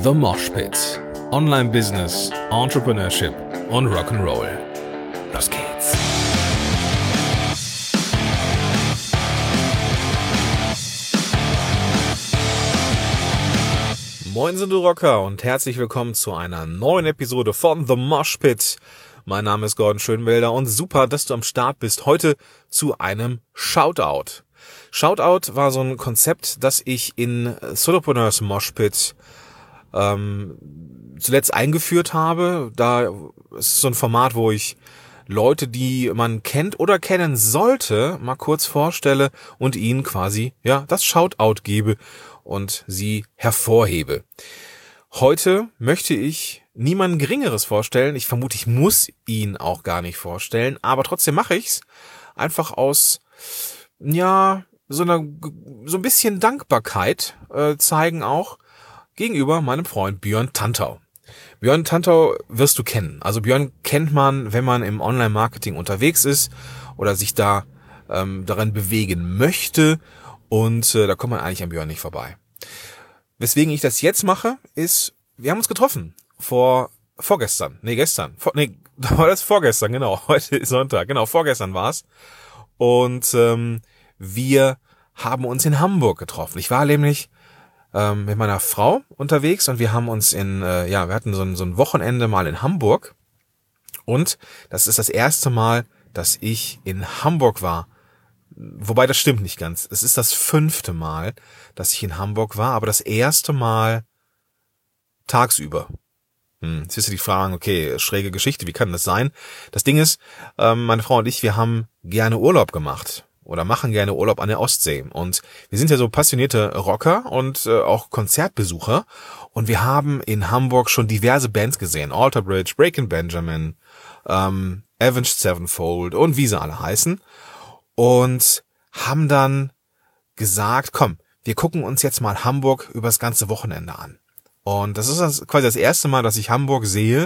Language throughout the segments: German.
The Mosh Pit. Online Business, Entrepreneurship und Rock'n'Roll. Los geht's. Moin sind du Rocker und herzlich willkommen zu einer neuen Episode von The Mosh Pit. Mein Name ist Gordon Schönwelder und super, dass du am Start bist. Heute zu einem Shoutout. Shoutout war so ein Konzept, das ich in Solopreneurs Mosh Pit zuletzt eingeführt habe. Da ist so ein Format, wo ich Leute, die man kennt oder kennen sollte, mal kurz vorstelle und ihnen quasi das Shoutout gebe und sie hervorhebe. Heute möchte ich niemanden Geringeres vorstellen. Ich vermute, ich muss ihn auch gar nicht vorstellen, aber trotzdem mache ich's. Einfach aus, so ein bisschen Dankbarkeit zeigen auch gegenüber meinem Freund Björn Tantau. Björn Tantau wirst du kennen. Also Björn kennt man, wenn man im Online-Marketing unterwegs ist oder sich da daran bewegen möchte und da kommt man eigentlich an Björn nicht vorbei. Weswegen ich das jetzt mache, ist, wir haben uns getroffen vorgestern, da war das vorgestern, genau, heute ist Sonntag, genau, vorgestern war's und wir haben uns in Hamburg getroffen. Ich war nämlich mit meiner Frau unterwegs und wir haben uns wir hatten so ein Wochenende mal in Hamburg und das ist das erste Mal, dass ich in Hamburg war. Wobei, das stimmt nicht ganz. Es ist das 5. Mal, dass ich in Hamburg war, aber das erste Mal tagsüber. Jetzt wirst du dich fragen, okay, schräge Geschichte, wie kann das sein? Das Ding ist, meine Frau und ich, wir haben gerne Urlaub gemacht oder machen gerne Urlaub an der Ostsee. Und wir sind ja so passionierte Rocker und auch Konzertbesucher. Und wir haben in Hamburg schon diverse Bands gesehen. Alter Bridge, Breaking Benjamin, Avenged Sevenfold und wie sie alle heißen. Und haben dann gesagt, komm, wir gucken uns jetzt mal Hamburg übers ganze Wochenende an. Und das ist quasi das erste Mal, dass ich Hamburg sehe,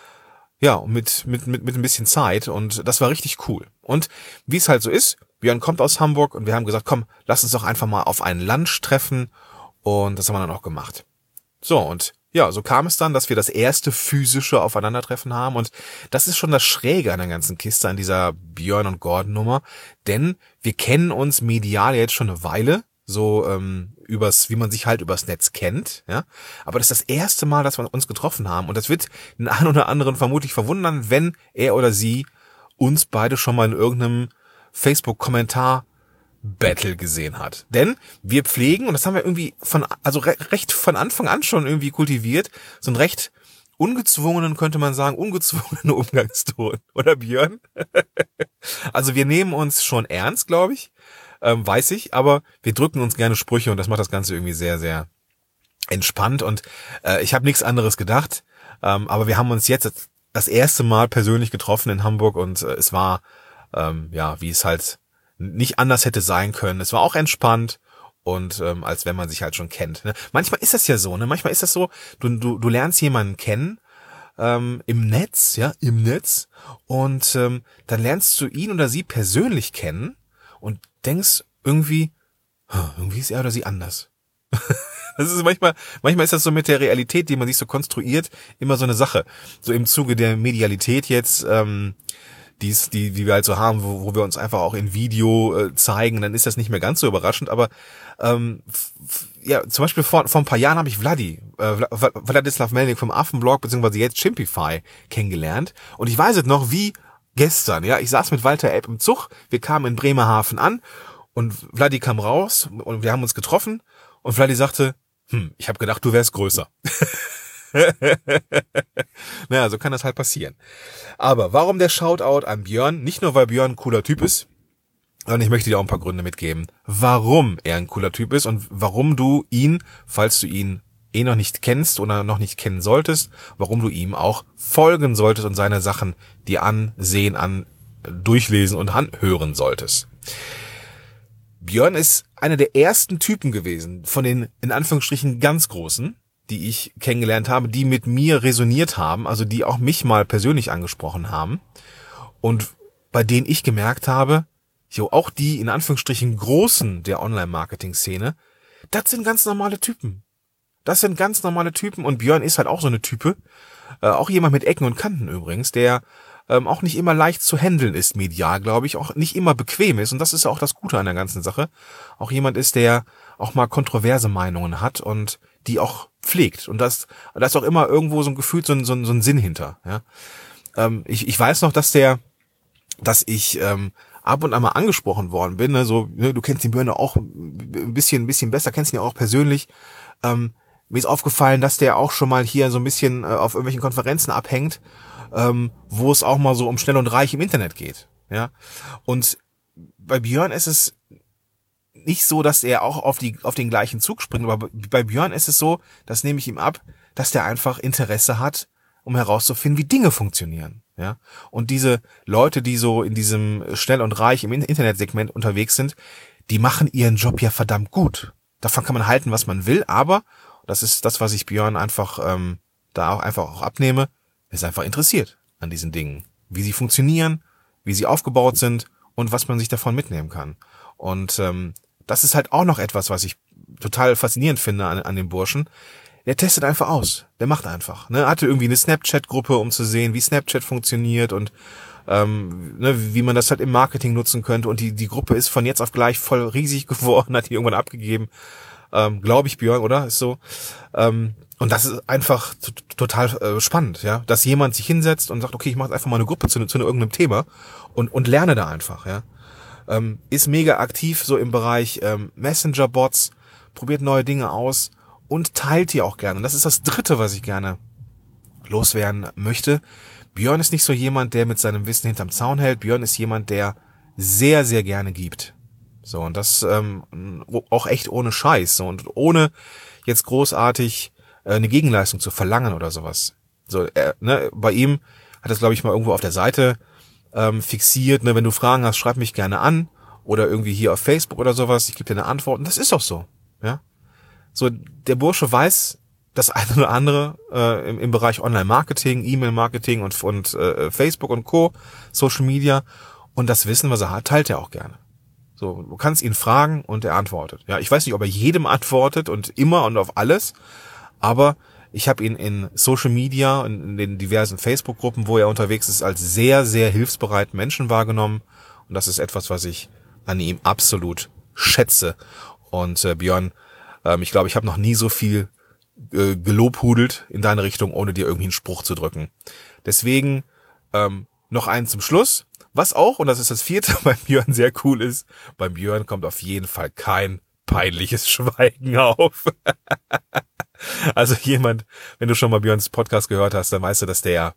mit ein bisschen Zeit, und das war richtig cool. Und wie es halt so ist, Björn kommt aus Hamburg und wir haben gesagt, komm, lass uns doch einfach mal auf einen Lunch treffen, und das haben wir dann auch gemacht. So, und so kam es dann, dass wir das erste physische Aufeinandertreffen haben, und das ist schon das Schräge an der ganzen Kiste, an dieser Björn und Gordon Nummer, denn wir kennen uns medial jetzt schon eine Weile, so wie man sich halt übers Netz kennt, ja. Aber das ist das erste Mal, dass wir uns getroffen haben, und das wird den einen oder anderen vermutlich verwundern, wenn er oder sie uns beide schon mal in irgendeinem Facebook-Kommentar-Battle gesehen hat. Denn wir pflegen, und das haben wir irgendwie recht von Anfang an schon irgendwie kultiviert, so einen recht ungezwungenen Umgangston, oder Björn? Also wir nehmen uns schon ernst, glaube ich. Weiß ich, aber wir drücken uns gerne Sprüche, und das macht das Ganze irgendwie sehr, sehr entspannt, und ich habe nichts anderes gedacht, aber wir haben uns jetzt das erste Mal persönlich getroffen in Hamburg, und es war, wie es halt nicht anders hätte sein können. Es war auch entspannt, und als wenn man sich halt schon kennt. Ne? Manchmal ist das ja so, manchmal ist das so, du lernst jemanden kennen, im Netz, und dann lernst du ihn oder sie persönlich kennen und denkst irgendwie ist er oder sie anders. Das ist manchmal ist das so mit der Realität, die man sich so konstruiert, immer so eine Sache. So im Zuge der Medialität jetzt, die wir halt so haben, wo wir uns einfach auch in Video zeigen, dann ist das nicht mehr ganz so überraschend, aber zum Beispiel vor ein paar Jahren habe ich Wladislav Melnik vom Affenblog beziehungsweise jetzt Chimpify kennengelernt, und ich weiß es noch wie gestern, ich saß mit Walter Epp im Zug, wir kamen in Bremerhaven an und Vladi kam raus und wir haben uns getroffen, und Vladi sagte, ich habe gedacht, du wärst größer. So kann das halt passieren. Aber warum der Shoutout an Björn? Nicht nur, weil Björn ein cooler Typ ist, sondern ich möchte dir auch ein paar Gründe mitgeben, warum er ein cooler Typ ist und warum du ihn, falls du ihn noch nicht kennst oder noch nicht kennen solltest, warum du ihm auch folgen solltest und seine Sachen dir ansehen, durchlesen und anhören solltest. Björn ist einer der ersten Typen gewesen, von den in Anführungsstrichen ganz Großen, die ich kennengelernt habe, die mit mir resoniert haben, also die auch mich mal persönlich angesprochen haben, und bei denen ich gemerkt habe, auch die in Anführungsstrichen Großen der Online-Marketing-Szene, das sind ganz normale Typen. Das sind ganz normale Typen und Björn ist halt auch so eine Type. Auch jemand mit Ecken und Kanten übrigens, der auch nicht immer leicht zu handeln ist medial, glaube ich, auch nicht immer bequem ist. Und das ist auch das Gute an der ganzen Sache. Auch jemand ist, der auch mal kontroverse Meinungen hat und die auch pflegt. Und da ist auch immer irgendwo so ein Gefühl, so ein Sinn hinter. Ja? Ich weiß noch, dass ich ab und an mal angesprochen worden bin. Ne? So, ne, du kennst den Björn auch ein bisschen besser, kennst ihn ja auch persönlich. Mir ist aufgefallen, dass der auch schon mal hier so ein bisschen auf irgendwelchen Konferenzen abhängt, wo es auch mal so um schnell und reich im Internet geht. Ja. Und bei Björn ist es nicht so, dass er auch auf den gleichen Zug springt, aber bei Björn ist es so, das nehme ich ihm ab, dass der einfach Interesse hat, um herauszufinden, wie Dinge funktionieren. Ja. Und diese Leute, die so in diesem schnell und reich im Internetsegment unterwegs sind, die machen ihren Job ja verdammt gut. Davon kann man halten, was man will, aber das ist das, was ich Björn einfach da auch einfach auch abnehme, ist einfach interessiert an diesen Dingen, wie sie funktionieren, wie sie aufgebaut sind und was man sich davon mitnehmen kann. Und das ist halt auch noch etwas, was ich total faszinierend finde an dem Burschen. Der testet einfach aus, der macht einfach. Ne? Hatte irgendwie eine Snapchat-Gruppe, um zu sehen, wie Snapchat funktioniert und wie man das halt im Marketing nutzen könnte. Und die Gruppe ist von jetzt auf gleich voll riesig geworden, hat die irgendwann abgegeben. Glaube ich, Björn, oder? Ist so. Und das ist einfach total spannend, ja, dass jemand sich hinsetzt und sagt, okay, ich mache einfach mal eine Gruppe zu irgendeinem Thema und lerne da einfach, ja. Ist mega aktiv so im Bereich Messenger-Bots, probiert neue Dinge aus und teilt die auch gerne. Und das ist das Dritte, was ich gerne loswerden möchte. Björn ist nicht so jemand, der mit seinem Wissen hinterm Zaun hält. Björn ist jemand, der sehr, sehr gerne gibt. So, und das auch echt ohne Scheiß. So, und ohne jetzt großartig eine Gegenleistung zu verlangen oder sowas. So, bei ihm hat das, glaube ich, mal irgendwo auf der Seite fixiert. Ne, wenn du Fragen hast, schreib mich gerne an. Oder irgendwie hier auf Facebook oder sowas. Ich gebe dir eine Antwort. Und das ist auch so. Ja. So, der Bursche weiß das eine oder andere im Bereich Online-Marketing, E-Mail-Marketing und Facebook und Co., Social Media. Und das Wissen, was er hat, teilt er auch gerne. So, du kannst ihn fragen und er antwortet. Ja, ich weiß nicht, ob er jedem antwortet und immer und auf alles, aber ich habe ihn in Social Media und in den diversen Facebook-Gruppen, wo er unterwegs ist, als sehr, sehr hilfsbereiten Menschen wahrgenommen. Und das ist etwas, was ich an ihm absolut schätze. Und Björn, ich glaube, ich habe noch nie so viel gelobhudelt in deine Richtung, ohne dir irgendwie einen Spruch zu drücken. Deswegen noch einen zum Schluss. Was auch, und das ist das vierte, bei Björn sehr cool ist, beim Björn kommt auf jeden Fall kein peinliches Schweigen auf. Also jemand, wenn du schon mal Björns Podcast gehört hast, dann weißt du, dass der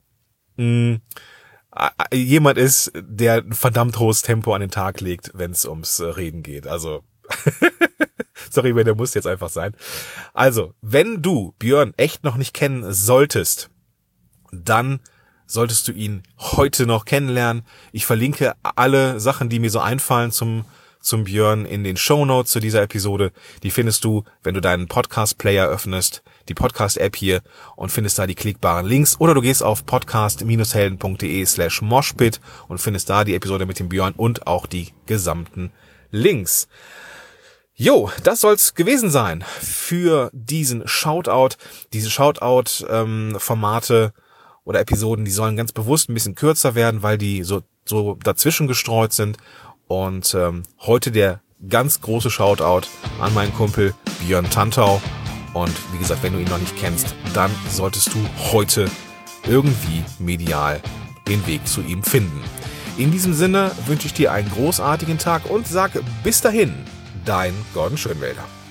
jemand ist, der ein verdammt hohes Tempo an den Tag legt, wenn es ums Reden geht. Also sorry, der muss jetzt einfach sein. Also, wenn du Björn echt noch nicht kennen solltest, dann solltest du ihn heute noch kennenlernen. Ich verlinke alle Sachen, die mir so einfallen zum Björn in den Shownotes zu dieser Episode. Die findest du, wenn du deinen Podcast-Player öffnest, die Podcast-App hier, und findest da die klickbaren Links. Oder du gehst auf podcast-helden.de/moshpit und findest da die Episode mit dem Björn und auch die gesamten Links. Jo, das soll's gewesen sein für diesen Shoutout. Diese Shoutout-Formate oder Episoden, die sollen ganz bewusst ein bisschen kürzer werden, weil die so dazwischen gestreut sind. Und heute der ganz große Shoutout an meinen Kumpel Björn Tantau. Und wie gesagt, wenn du ihn noch nicht kennst, dann solltest du heute irgendwie medial den Weg zu ihm finden. In diesem Sinne wünsche ich dir einen großartigen Tag und sag bis dahin, dein Gordon Schönwälder.